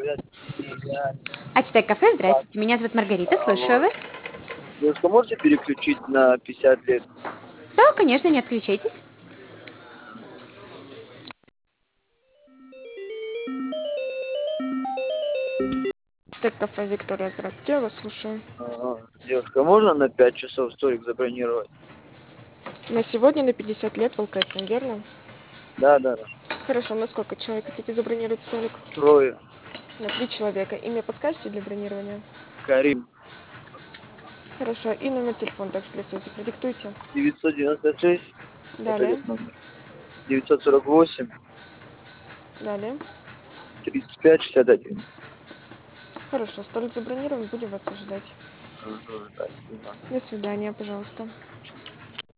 Ачтек кафе, здравствуйте. Меня зовут Маргарита, слушаю Алло. вас. Девушка, можете переключить на 50 лет? Да, конечно, не отключайтесь. Ачтек кафе Виктория, здравствуйте, я вас слушаю. Девушка, можно на 5 часов столик забронировать? На сегодня на 50 лет в ЛКСМ, верно? Да. Хорошо, на сколько человек хотите забронировать столик? Трое. На 3 человека. Имя подскажете для бронирования? Карим. Хорошо, и номер телефона также для связи продиктуйте. 996. Это Далее, этот номер. 948. далее. 35 61. Хорошо, столик забронирован, будем вас ожидать. Спасибо. До свидания, пожалуйста.